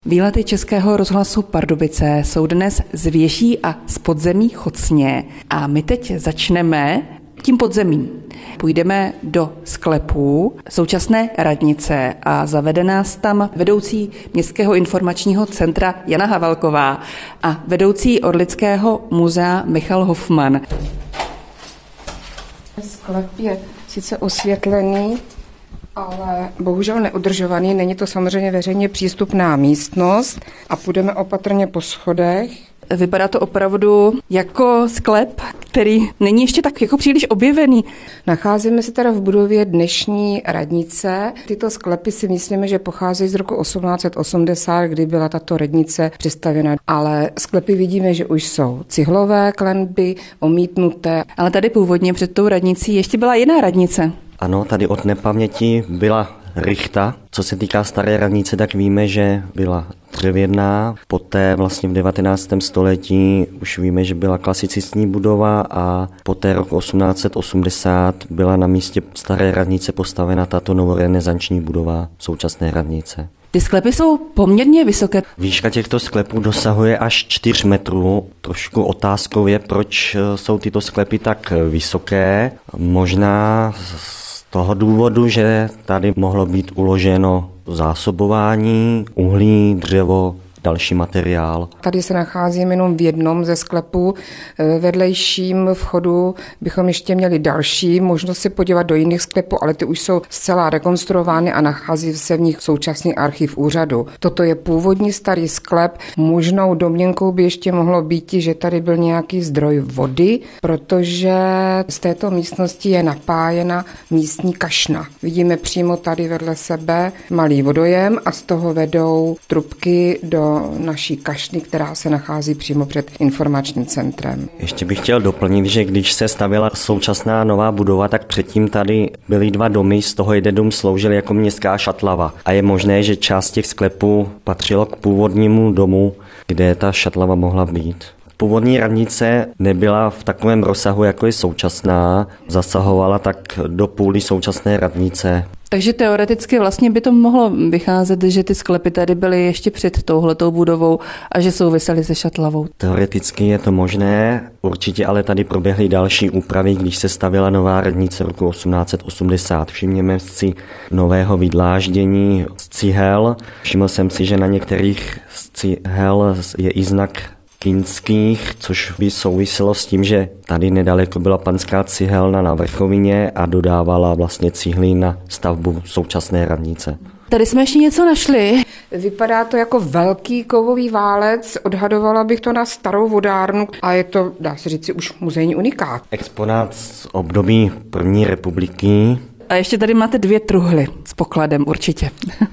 Výlety Českého rozhlasu Pardubice jsou dnes z věží a z podzemí Chocně a my teď začneme tím podzemím. Půjdeme do sklepů současné radnice a zavede nás tam vedoucí Městského informačního centra Jana Havelková a vedoucí Orlického muzea Michal Hofman. Sklep je sice osvětlený, ale bohužel neudržovaný. Není to samozřejmě veřejně přístupná místnost a půjdeme opatrně po schodech. Vypadá to opravdu jako sklep, který není ještě tak jako příliš objevený. Nacházíme se teda v budově dnešní radnice. Tyto sklepy si myslíme, že pocházejí z roku 1880, kdy byla tato radnice přistavěna. Ale sklepy vidíme, že už jsou cihlové klenby, omítnuté. Ale tady původně před tou radnicí ještě byla jiná radnice. Ano, tady od nepaměti byla rychta. Co se týká staré radnice, tak víme, že byla dřevěná. Poté vlastně v 19. století už víme, že byla klasicistní budova a poté rok 1880 byla na místě staré radnice postavena tato novorenesanční budova současné radnice. Ty sklepy jsou poměrně vysoké. Výška těchto sklepů dosahuje až 4 metrů. Trošku otázkou je, proč jsou tyto sklepy tak vysoké. Možná z toho důvodu, že tady mohlo být uloženo zásobování, uhlí, dřevo, další materiál. Tady se nacházíme jenom v jednom ze sklepů. Vedlejším vchodu bychom ještě měli další možnost se podívat do jiných sklepů, ale ty už jsou zcela rekonstruovány a nachází se v nich současný archiv úřadu. Toto je původní starý sklep. Možnou domněnkou by ještě mohlo být, že tady byl nějaký zdroj vody, protože z této místnosti je napájena místní kašna. Vidíme přímo tady vedle sebe malý vodojem a z toho vedou trubky do naší kašny, která se nachází přímo před informačním centrem. Ještě bych chtěl doplnit, že když se stavěla současná nová budova, tak předtím tady byly 2 domy, z toho jeden dům sloužil jako městská šatlava. A je možné, že část těch sklepů patřilo k původnímu domu, kde ta šatlava mohla být. Původní radnice nebyla v takovém rozsahu, jako je současná, zasahovala tak do půly současné radnice. Takže teoreticky vlastně by to mohlo vycházet, že ty sklepy tady byly ještě před touhletou budovou a že souvisely se šatlavou. Teoreticky je to možné, určitě ale tady proběhly další úpravy, když se stavěla nová radnice roku 1880. Všimněme si nového vydláždění z cihel. Všiml jsem si, že na některých z cihel je i znak Kinských, což by souviselo s tím, že tady nedaleko byla panská cihelna na Vrchovině a dodávala vlastně cihly na stavbu současné radnice. Tady jsme ještě něco našli. Vypadá to jako velký kovový válec, odhadovala bych to na starou vodárnu a je to, dá se říct, už muzejní unikát. Exponát z období první republiky. A ještě tady máte 2 truhly s pokladem určitě.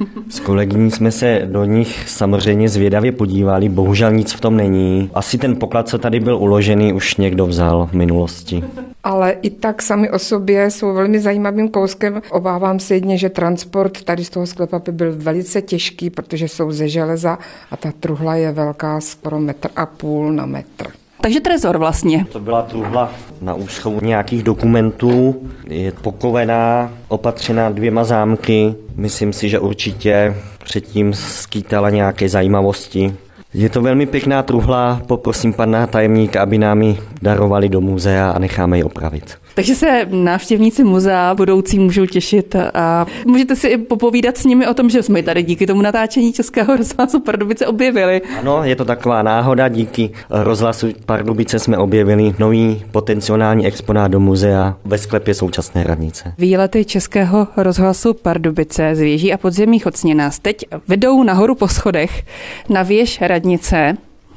S kolegyní jsme se do nich samozřejmě zvědavě podívali, bohužel nic v tom není. Asi ten poklad, co tady byl uložený, už někdo vzal v minulosti. Ale i tak sami o sobě jsou velmi zajímavým kouskem. Obávám se jedně, že transport tady z toho sklepa by byl velice těžký, protože jsou ze železa a ta truhla je velká skoro 1,5 m na metr. Takže trezor vlastně. To byla truhla na úschovu nějakých dokumentů, je pokovená, opatřená 2 zámky. Myslím si, že určitě předtím skýtala nějaké zajímavosti. Je to velmi pěkná truhla, poprosím pana tajemníka, aby nám ji darovali do muzea a necháme ji opravit. Takže se návštěvníci muzea budoucí můžou těšit a můžete si i popovídat s nimi o tom, že jsme tady díky tomu natáčení Českého rozhlasu Pardubice objevili. Ano, je to taková náhoda, díky rozhlasu Pardubice jsme objevili nový potenciální exponát do muzea ve sklepě současné radnice. Výlety Českého rozhlasu Pardubice z věží a podzemí Chocně nás teď vedou nahoru po schodech na věž radnice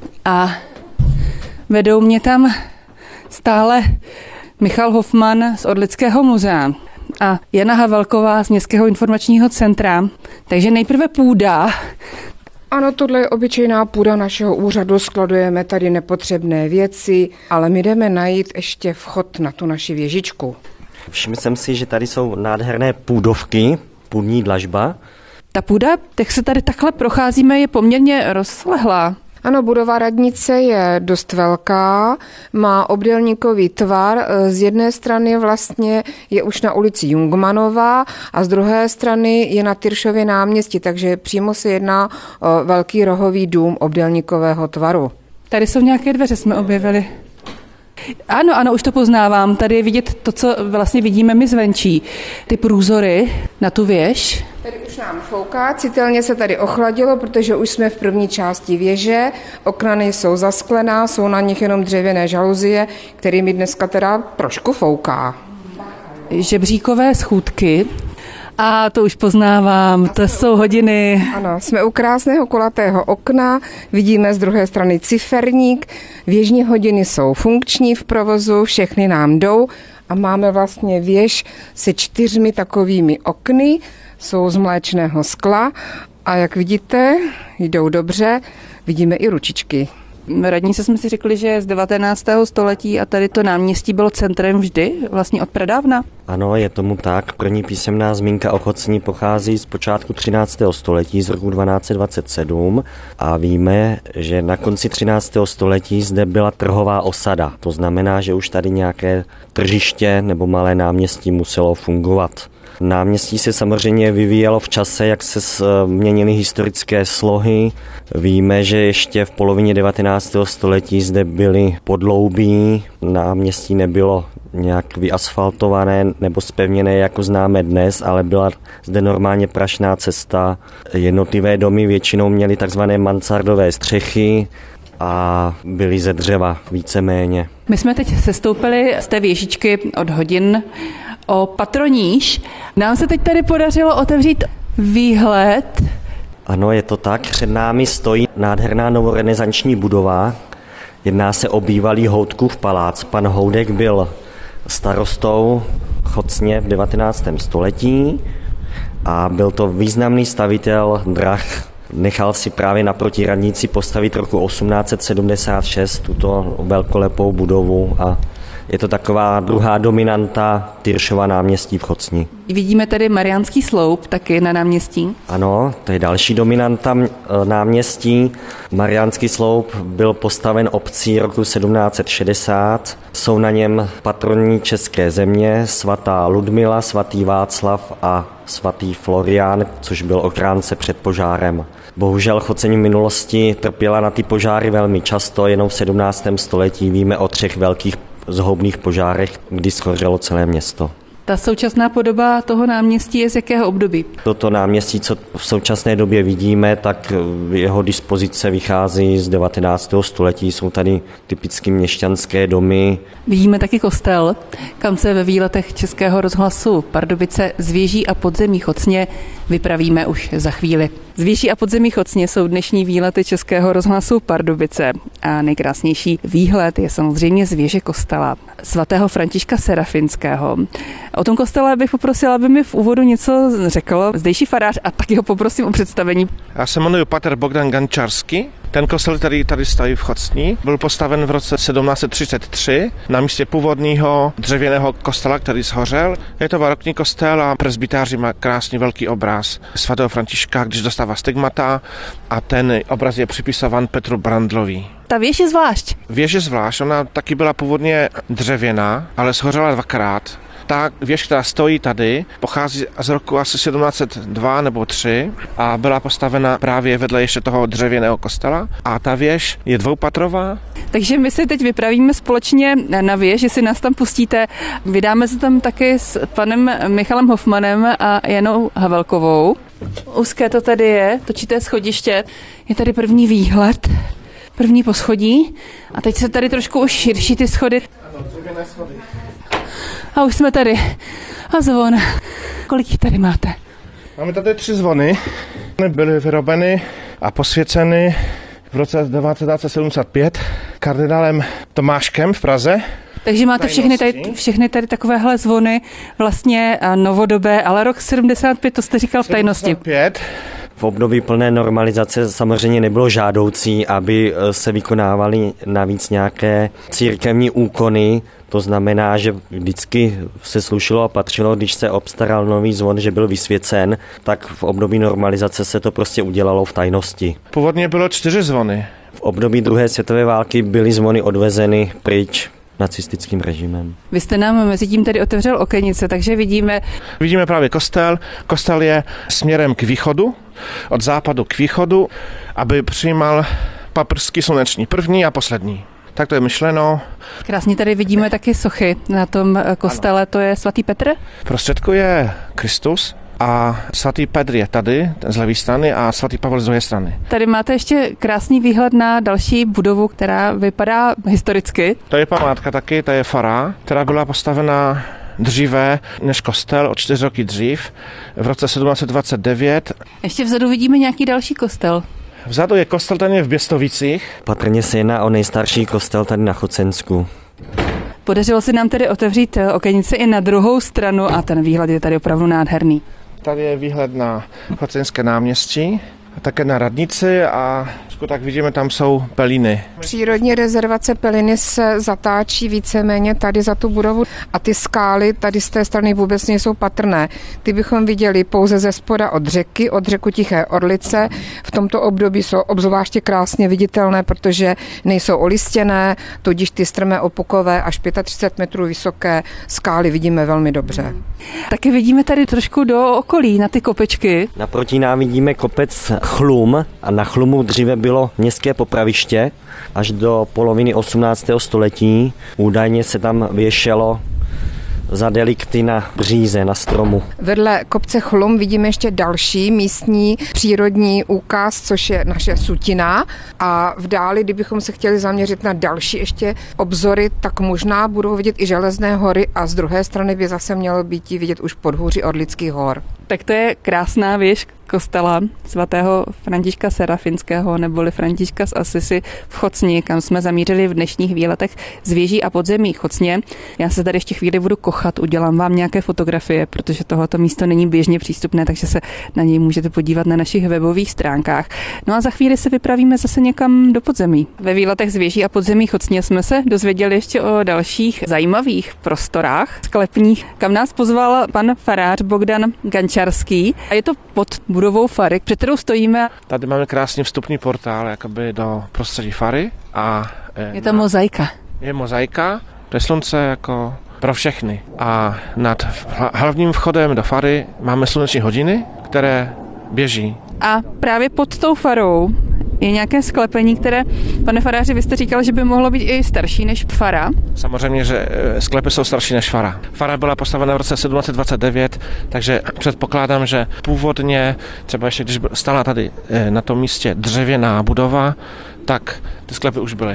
a vedou mě tam stále Michal Hofman z Orlického muzea a Jana Havelková z Městského informačního centra. Takže nejprve půda. Ano, tohle je obyčejná půda našeho úřadu, skladujeme tady nepotřebné věci, ale my jdeme najít ještě vchod na tu naši věžičku. Všiml jsem si, že tady jsou nádherné půdovky, půdní dlažba. Ta půda, jak se tady takhle procházíme, je poměrně rozlehlá. Ano, budova radnice je dost velká, má obdélníkový tvar. Z jedné strany vlastně je už na ulici Jungmanova a z druhé strany je na Tyršově náměstí, takže přímo se jedná o velký rohový dům obdélníkového tvaru. Tady jsou nějaké dveře, jsme objevili. Ano, už to poznávám. Tady je vidět to, co vlastně vidíme my zvenčí. Ty průzory na tu věž. Tady už nám fouká, citelně se tady ochladilo, protože už jsme v první části věže. Okna nejsou zasklená, jsou na nich jenom dřevěné žaluzie, kterými dneska teda trošku fouká. Žebříkové schůdky. A to už poznávám, to jsou hodiny. Ano, jsme u krásného kulatého okna, vidíme z druhé strany ciferník, věžní hodiny jsou funkční v provozu, všechny nám jdou a máme vlastně věž se 4 takovými okny, jsou z mléčného skla a jak vidíte, jdou dobře, vidíme i ručičky. Radnice jsme si řekli, že je z 19. století a tady to náměstí bylo centrem vždy, vlastně od pradávna. Ano, je tomu tak. První písemná zmínka o Chocni pochází z počátku 13. století, z roku 1227 a víme, že na konci 13. století zde byla trhová osada. To znamená, že už tady nějaké tržiště nebo malé náměstí muselo fungovat. Náměstí se samozřejmě vyvíjelo v čase, jak se měnily historické slohy. Víme, že ještě v polovině 19. století zde byly podloubí, náměstí nebylo nějak vyasfaltované nebo zpevněné, jako známe dnes, ale byla zde normálně prašná cesta. Jednotlivé domy většinou měly takzvané mansardové střechy a byly ze dřeva víceméně. My jsme teď sestoupili z té věžičky od hodin o patroníž. Nám se teď tady podařilo otevřít výhled. Ano, je to tak. Před námi stojí nádherná novorenesanční budova. Jedná se o bývalý Houdkův palác. Pan Houdek byl starostou Chocně v 19. století a byl to významný stavitel drah. Nechal si právě naproti radnici postavit roku 1876 tuto velkolepou budovu a je to taková druhá dominanta Tyršova náměstí v Chocni. Vidíme tady Mariánský sloup taky na náměstí. Ano, to je další dominanta náměstí. Mariánský sloup byl postaven obcí roku 1760. Jsou na něm patroni české země, svatá Ludmila, svatý Václav a svatý Florián, což byl ochránce před požárem. Bohužel Choceň v minulosti trpěla na ty požáry velmi často, jenom v 17. století víme o 3 velkých zhoubných požárech, kdy schořelo celé město. Ta současná podoba toho náměstí je z jakého období? Toto náměstí, co v současné době vidíme, tak jeho dispozice vychází z 19. století. Jsou tady typicky měšťanské domy. Vidíme taky kostel, kam se ve výletech Českého rozhlasu Pardubice z věží a podzemí Chocně vypravíme už za chvíli. Z věží a podzemí Chocně jsou dnešní výlety Českého rozhlasu Pardubice a nejkrásnější výhled je samozřejmě z věže kostela svatého Františka Serafinského. O tom kostele bych poprosila, aby mi v úvodu něco řekl zdejší farář a taky ho poprosím o představení. Já se jmenuji pater Bogdan Gančarský. Ten kostel, který tady stojí v Chocni, byl postaven v roce 1733 na místě původního dřevěného kostela, který shořel. Je to barokní kostel a presbytáři má krásný velký obraz svatého Františka, když dostává stigmata a ten obraz je připisovan Petru Brandlovi. Ta věž je zvlášť. Věž je zvlášť, ona taky byla původně dřevěná, ale shořela 2krát. Ta věž, která stojí tady, pochází z roku asi 1702 nebo 3 a byla postavena právě vedle ještě toho dřevěného kostela. A ta věž je dvoupatrová. Takže my si teď vypravíme společně na věž, jestli nás tam pustíte. Vydáme se tam taky s panem Michalem Hofmanem a Janou Havelkovou. Úzké to tady je, točité schodiště. Je tady první výhled, první poschodí a teď se tady trošku už širší ty schody. Ano, dřevěné schody. A už jsme tady. A zvon. Kolik jich tady máte? Máme tady 3 zvony. Byly vyrobeny a posvěceny v roce 1975 kardinálem Tomáškem v Praze. Takže máte všechny tady takovéhle zvony, vlastně novodobé, ale rok 75, to jste říkal v tajnosti. 75. V období plné normalizace samozřejmě nebylo žádoucí, aby se vykonávaly navíc nějaké církevní úkony. To znamená, že vždycky se slušilo a patřilo, když se obstaral nový zvon, že byl vysvěcen, tak v období normalizace se to prostě udělalo v tajnosti. Původně bylo 4 zvony. V období druhé světové války byly zvony odvezeny pryč nacistickým režimem. Vy jste nám mezi tím tedy otevřel okenice, takže vidíme právě kostel. Kostel je směrem k východu, od západu k východu, aby přijímal paprský sluneční první a poslední. Tak to je myšleno. Krásně tady vidíme taky sochy na tom kostele, to je svatý Petr? V prostředku je Kristus a svatý Petr je tady z levé strany a svatý Pavel z druhé strany. Tady máte ještě krásný výhled na další budovu, která vypadá historicky. To je památka taky, to je fara, která byla postavena dříve než kostel, o 4 roky dřív, v roce 1729. Ještě vzadu vidíme nějaký další kostel. Vzadu je kostel, ten je v Běstovicích. Patrně se jedná o nejstarší kostel tady na Chocensku. Podařilo se nám tedy otevřít okenice i na druhou stranu a ten výhled je tady opravdu nádherný. Tady je výhled na Chocenské náměstí, a také na radnici a tak vidíme, tam jsou peliny. Přírodní rezervace Peliny se zatáčí víceméně tady za tu budovu a ty skály tady z té strany vůbec nejsou patrné. Ty bychom viděli pouze ze spoda od řeku Tiché Orlice. V tomto období jsou obzvláště krásně viditelné, protože nejsou olistěné, tudíž ty strmé opukové až 35 metrů vysoké skály vidíme velmi dobře. Taky vidíme tady trošku do okolí, na ty kopečky. Naproti nám vidíme kopec Chlum a na Chlumu dříve bylo městské popraviště až do poloviny 18. století. Údajně se tam věšelo za delikty na bříze, na stromu. Vedle kopce Chlum vidíme ještě další místní přírodní úkaz, což je naše Sutina. A v dáli, kdybychom se chtěli zaměřit na další ještě obzory, tak možná budou vidět i Železné hory a z druhé strany by zase mělo být vidět už podhůří Orlických hor. Tak to je krásná věž kostela svatého Františka Serafinského neboli Františka z Asisi v Chocni, kam jsme zamířili v dnešních výletech z věží a podzemí Chocně. Já se tady ještě chvíli budu kochat, udělám vám nějaké fotografie, protože tohoto místo není běžně přístupné, takže se na něj můžete podívat na našich webových stránkách. No a za chvíli se vypravíme zase někam do podzemí. Ve výletech z věží a podzemí Chocně jsme se dozvěděli ještě o dalších zajímavých prostorách sklepních, kam nás pozval pan farář Bogdan Gančarský. A je to pod budovou fary, před kterou stojíme. Tady máme krásný vstupní portál jakoby do prostředí fary. A je tam mozaika. Je mozaika, to je slunce jako pro všechny. A nad hlavním vchodem do fary máme sluneční hodiny, které běží. A právě pod tou farou je nějaké sklepení, které, pane faráři, vy jste říkal, že by mohlo být i starší než fara. Samozřejmě, že sklepy jsou starší než fara. Fara byla postavena v roce 1729, takže předpokládám, že původně, třeba ještě když stála tady na tom místě dřevěná budova, tak ty sklepy už byly.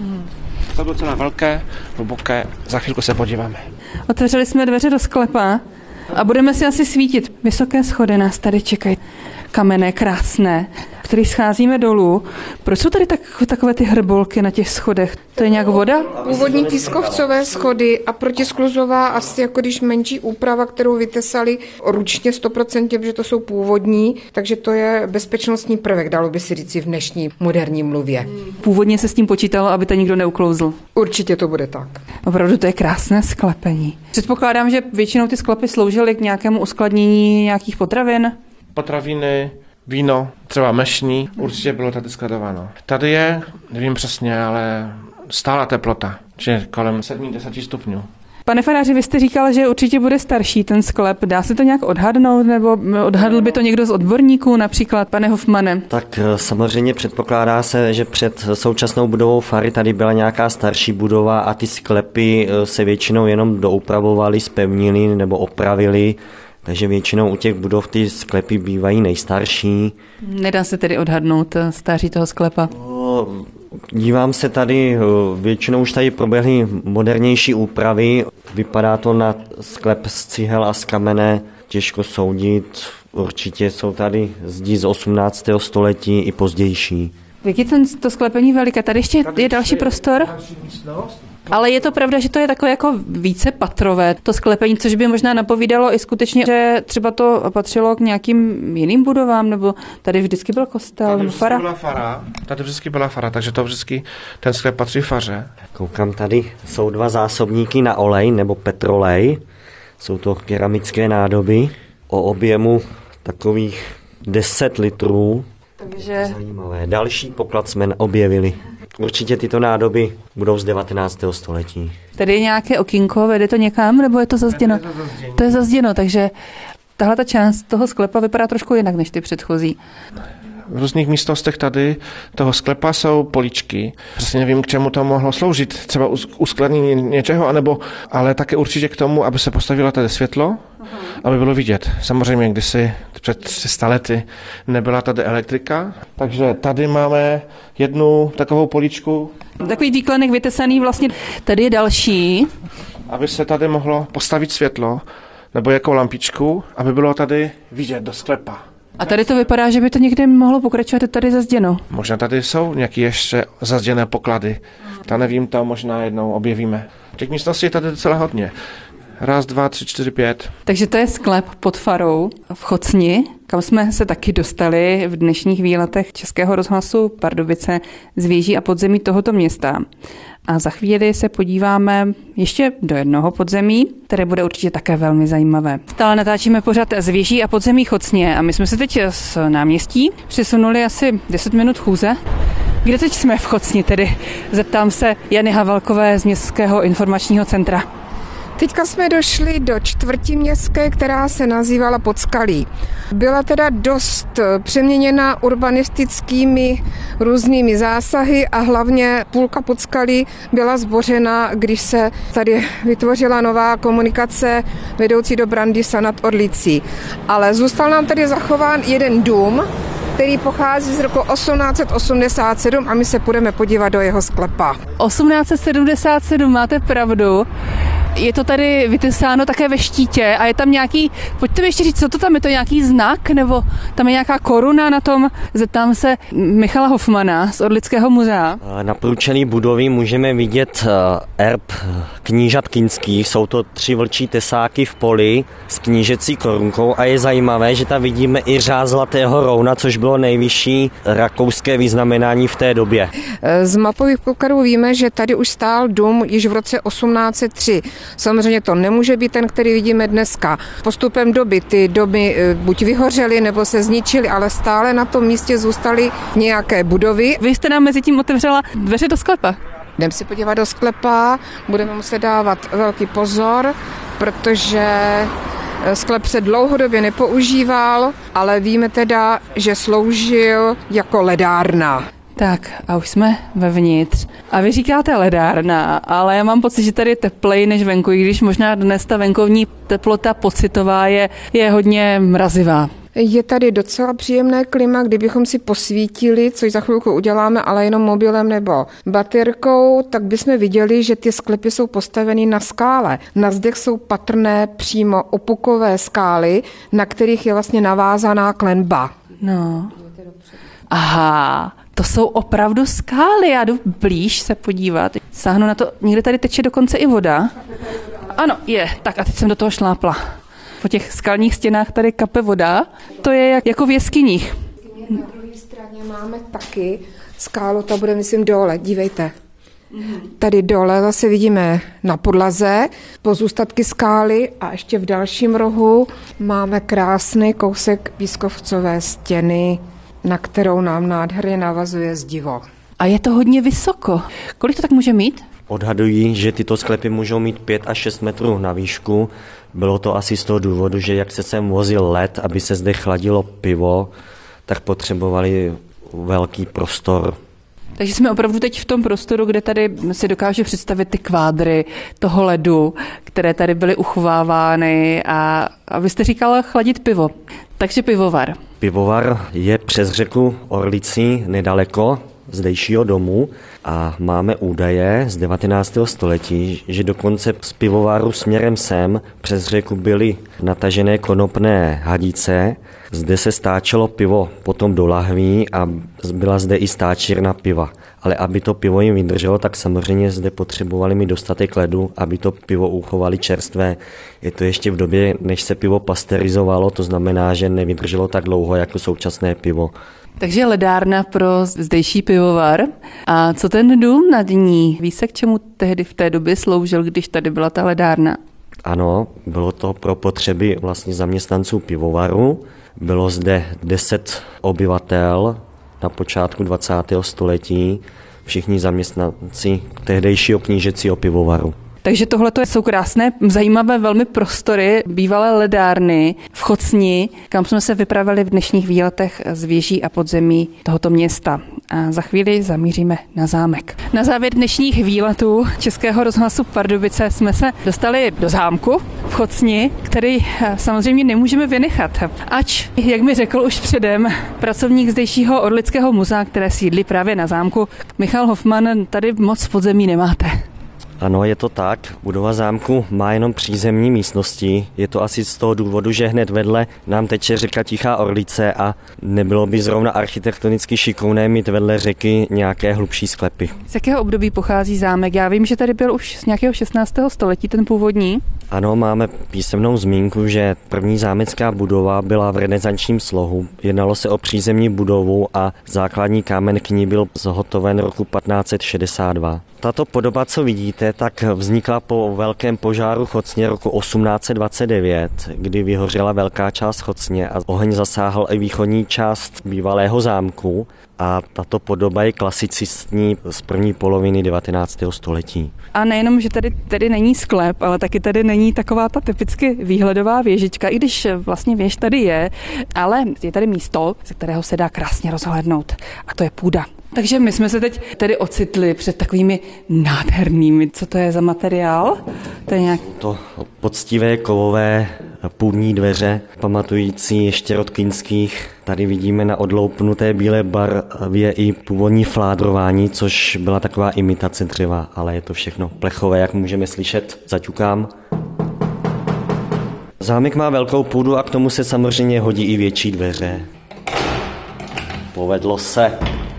To bylo docela velké, hluboké, za chvilku se podíváme. Otevřeli jsme dveře do sklepa a budeme si asi svítit. Vysoké schody nás tady čekají, kamenné, krásné, který scházíme dolů. Proč jsou tady takové ty hrbolky na těch schodech? To je nějak voda? Původní pískovcové schody a protiskluzová asi jako když menší úprava, kterou vytesali ručně 100%, protože to jsou původní, takže to je bezpečnostní prvek, dalo by si říci v dnešní moderní mluvě. Původně se s tím počítalo, aby to nikdo neuklouzl. Určitě to bude tak. Opravdu to je krásné sklepení. Předpokládám, že většinou ty sklepy sloužily k nějakému uskladnění nějakých potravin. Potraviny, víno, třeba mešní, určitě bylo tady skladováno. Tady je, nevím přesně, ale stálá teplota, čiže kolem 7-10 stupňů. Pane faráři, vy jste říkal, že určitě bude starší ten sklep. Dá se to nějak odhadnout, nebo odhadl by to někdo z odborníků, například pane Hofmane? Tak samozřejmě předpokládá se, že před současnou budovou fary tady byla nějaká starší budova a ty sklepy se většinou jenom doupravovaly, zpevnily nebo opravily. Takže většinou u těch budov ty sklepy bývají nejstarší. Nedá se tedy odhadnout stáří toho sklepa? Dívám se tady, většinou už tady proběhly modernější úpravy. Vypadá to na sklep z cihel a z kamene, těžko soudit. Určitě jsou tady zdi z 18. století i pozdější. Jak je to sklepení veliké? Tady ještě je další prostor? Ale je to pravda, že to je takové jako více patrové, to sklepení, což by možná napovídalo i skutečně, že třeba to patřilo k nějakým jiným budovám, nebo tady vždycky byl kostel, nebo fara? Tady vždycky byla fara, takže to vždycky ten sklep patří faře. Koukám, tady jsou 2 zásobníky na olej nebo petrolej. Jsou to keramické nádoby o objemu takových 10 litrů. Takže zajímavé. Další poklad jsme objevili. Určitě tyto nádoby budou z 19. století. tady je nějaké okýnko, vede to někam, nebo je to zazděno? To je zazděno, takže tahle ta část toho sklepa vypadá trošku jinak než ty předchozí. V různých místnostech tady toho sklepa jsou poličky. Přesně nevím, k čemu to mohlo sloužit. Třeba uskladnění něčeho, anebo, ale také určitě k tomu, aby se postavilo tady světlo, aby bylo vidět. Samozřejmě kdysi před 300 lety nebyla tady elektrika, takže tady máme jednu takovou poličku. Takový výklenek vytesaný vlastně. Tady je další. Aby se tady mohlo postavit světlo, nebo jako lampičku, aby bylo tady vidět do sklepa. A tady to vypadá, že by to někde mohlo pokračovat, je tady zazděno. Možná tady jsou nějaké ještě zazděné poklady. Ta nevím, tam možná jednou objevíme. Těch místností je tady docela hodně. 1, 2, 3, 4, 5. Takže to je sklep pod farou v Chocni, kam jsme se taky dostali v dnešních výletech Českého rozhlasu Pardubice z věží a podzemí tohoto města. A za chvíli se podíváme ještě do jednoho podzemí, které bude určitě také velmi zajímavé. Stále natáčíme pořad z věží a podzemí Chocně a my jsme se teď z náměstí přesunuli asi 10 minut chůze. Kde teď jsme v Chocni tedy? Zeptám se Jany Havelkové z Městského informačního centra. Teďka jsme došli do čtvrti městské, která se nazývala Podskalí. Byla teda dost přeměněna urbanistickými různými zásahy a hlavně půlka Podskalí byla zbořena, když se tady vytvořila nová komunikace vedoucí do Brandýsa nad Orlicí. Ale zůstal nám tady zachován jeden dům, který pochází z roku 1887 a my se půjdeme podívat do jeho sklepa. 1877, máte pravdu. Je to tady vytesáno také ve štítě a je tam nějaký, pojďte mi ještě říct, co to tam je, to nějaký znak, nebo tam je nějaká koruna na tom? Zeptám se Michala Hofmana z Orlického muzea. Na průčelí budovy můžeme vidět erb knížat kinských, jsou to 3 vlčí tesáky v poli s knížecí korunkou a je zajímavé, že tam vidíme i řád zlatého rouna, což bylo nejvyšší rakouské vyznamenání v té době. Z mapových podkladů víme, že tady už stál dům již v roce 1803. Samozřejmě to nemůže být ten, který vidíme dneska. Postupem doby ty domy buď vyhořely, nebo se zničily, ale stále na tom místě zůstaly nějaké budovy. Vy jste nám mezi tím otevřela dveře do sklepa. Jdeme si podívat do sklepa, budeme muset dávat velký pozor, protože sklep se dlouhodobě nepoužíval, ale víme teda, že sloužil jako ledárna. Tak a už jsme vevnitř. A vy říkáte ledárna, ale já mám pocit, že tady je teplej než venku, i když možná dnes ta venkovní teplota pocitová je hodně mrazivá. Je tady docela příjemné klima, kdybychom si posvítili, což za chvilku uděláme, ale jenom mobilem nebo baterkou, tak bychom viděli, že ty sklepy jsou postaveny na skále. Na zdech jsou patrné přímo opukové skály, na kterých je vlastně navázaná klenba. No. Aha, to jsou opravdu skály. Já jdu blíž se podívat. Sáhnu na to, někde tady teče dokonce i voda. Ano, je. Tak a teď jsem do toho šlápla. Po těch skalních stěnách tady kape voda. To je jako v jeskyních. Na druhé straně máme taky skálu, ta bude, myslím, dole. Dívejte. Tady dole zase vidíme na podlaze pozůstatky skály a ještě v dalším rohu máme krásný kousek pískovcové stěny, na kterou nám nádherně navazuje zdivo. A je to hodně vysoko. Kolik to tak může mít? Odhadují, že tyto sklepy můžou mít 5 až 6 metrů na výšku. Bylo to asi z toho důvodu, že jak se sem vozil led, aby se zde chladilo pivo, tak potřebovali velký prostor. Takže jsme opravdu teď v tom prostoru, kde tady si dokážu představit ty kvádry toho ledu, které tady byly uchovávány a vy jste říkala chladit pivo. Takže pivovar. Pivovar je přes řeku Orlicí nedaleko zdejšího domu a máme údaje z 19. století, že dokonce z pivovaru směrem sem přes řeku byly natažené konopné hadice. Zde se stáčelo pivo potom do lahví a byla zde i stáčírna piva. Ale aby to pivo jim vydrželo, tak samozřejmě zde potřebovali mít dostatek ledu, aby to pivo uchovali čerstvé. Je to ještě v době, než se pivo pasteurizovalo, to znamená, že nevydrželo tak dlouho jako současné pivo. Takže ledárna pro zdejší pivovar. A co ten dům nad ní? Ví se, k čemu tehdy v té době sloužil, když tady byla ta ledárna? Ano, bylo to pro potřeby vlastně zaměstnanců pivovaru. Bylo zde 10 obyvatel, na počátku 20. století všichni zaměstnanci tehdejšího knížecího pivovaru. Takže tohle jsou krásné, zajímavé velmi prostory bývalé ledárny v Chocni, kam jsme se vypravili v dnešních výletech z věží a podzemí tohoto města. A za chvíli zamíříme na zámek. Na závěr dnešních výletů Českého rozhlasu Pardubice jsme se dostali do zámku v Chocni, který samozřejmě nemůžeme vynechat. Ač, jak mi řekl už předem pracovník zdejšího Orlického muzea, které sídlí právě na zámku, Michal Hofman, tady moc podzemí nemáte. Ano, je to tak. Budova zámku má jenom přízemní místnosti. Je to asi z toho důvodu, že hned vedle nám teče řeka Tichá Orlice a nebylo by zrovna architektonicky šikovné mít vedle řeky nějaké hlubší sklepy. Z jakého období pochází zámek? Já vím, že tady byl už z nějakého 16. století ten původní. Ano, máme písemnou zmínku, že první zámecká budova byla v renesančním slohu. Jednalo se o přízemní budovu a základní kámen k ní byl zhotoven roku 1562. Tato podoba, co vidíte, tak vznikla po velkém požáru Chocně roku 1829, kdy vyhořela velká část Chocně a oheň zasáhl i východní část bývalého zámku. A tato podoba je klasicistní z první poloviny 19. století. A nejenom, že tady není sklep, ale taky tady není taková ta typicky výhledová věžička, i když vlastně věž tady je, ale je tady místo, ze kterého se dá krásně rozhlédnout, a to je půda. Takže my jsme se teď tedy ocitli před takovými nádhernými. Co to je za materiál? To je nějak... To poctivé kovové půdní dveře, pamatující ještě od Kinských. Tady vidíme na odloupnuté bílé barvě i původní fládrování, což byla taková imitace dřeva, ale je to všechno plechové, jak můžeme slyšet. Zaťukám. Zámek má velkou půdu a k tomu se samozřejmě hodí i větší dveře. Povedlo se.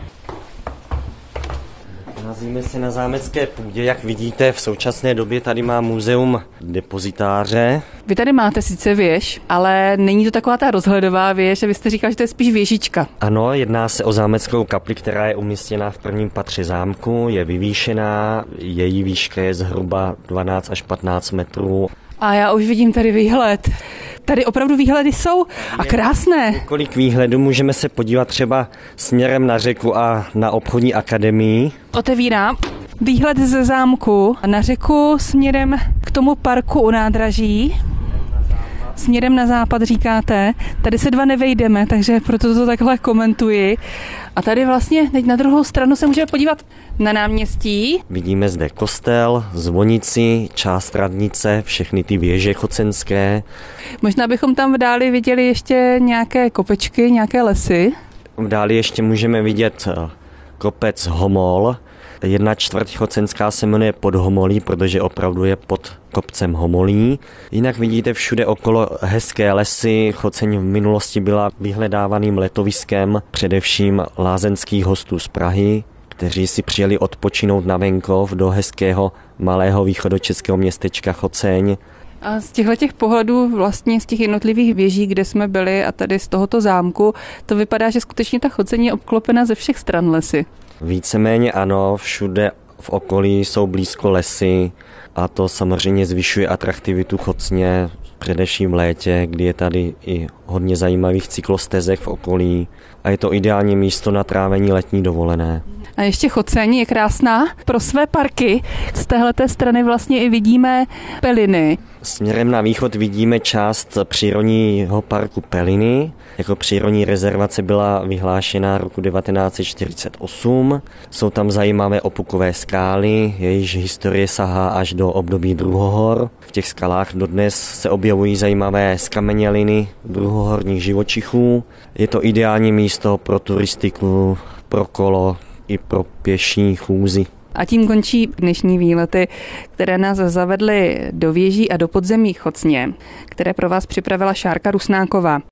Nacházíme se na zámecké půdě, jak vidíte, v současné době tady má muzeum depozitáře. Vy tady máte sice věž, ale není to taková ta rozhledová věž, a vy jste říkal, že to je spíš věžička. Ano, jedná se o zámeckou kapli, která je umístěná v prvním patře zámku, je vyvýšená, její výška je zhruba 12 až 15 metrů. A já už vidím tady výhled. Tady opravdu výhledy jsou a krásné. Několik výhledů, můžeme se podívat třeba směrem na řeku a na obchodní akademii. Otevírám výhled ze zámku na řeku směrem k tomu parku u nádraží. Směrem na západ říkáte, tady se dva nevejdeme, takže proto to takhle komentuji. A tady vlastně teď na druhou stranu se můžeme podívat na náměstí. Vidíme zde kostel, zvonici, část radnice, všechny ty věže chocenské. Možná bychom tam v dáli viděli ještě nějaké kopečky, nějaké lesy. V dáli ještě můžeme vidět kopec Homol. 1/4 chocenská se jmenuje Podhomolí, protože opravdu je pod kopcem Homolí. Jinak vidíte všude okolo hezké lesy. Choceň v minulosti byla vyhledávaným letoviskem především lázeňských hostů z Prahy, kteří si přijeli odpočinout na venkov do hezkého malého východočeského městečka Choceň. A z těch pohledů vlastně z těch jednotlivých věží, kde jsme byli a tady z tohoto zámku, to vypadá, že skutečně ta Choceň je obklopena ze všech stran lesy. Víceméně ano, všude v okolí jsou blízko lesy a to samozřejmě zvyšuje atraktivitu Chocně, především v létě, kdy je tady i hodně zajímavých cyklostezek v okolí a je to ideální místo na trávení letní dovolené. A ještě Choceň je krásná pro své parky. Z téhleté strany vlastně i vidíme Peliny. Směrem na východ vidíme část přírodního parku Peliny. Jako přírodní rezervace byla vyhlášena roku 1948. Jsou tam zajímavé opukové skály, jejichž historie sahá až do období druhohor. V těch skalách dodnes se objevují zajímavé skameněliny druhohorních živočichů. Je to ideální místo pro turistiku, pro kolo i pro pěší chůzi. A tím končí dnešní výlety, které nás zavedly do věží a do podzemí Chocně, které pro vás připravila Šárka Rusnáková.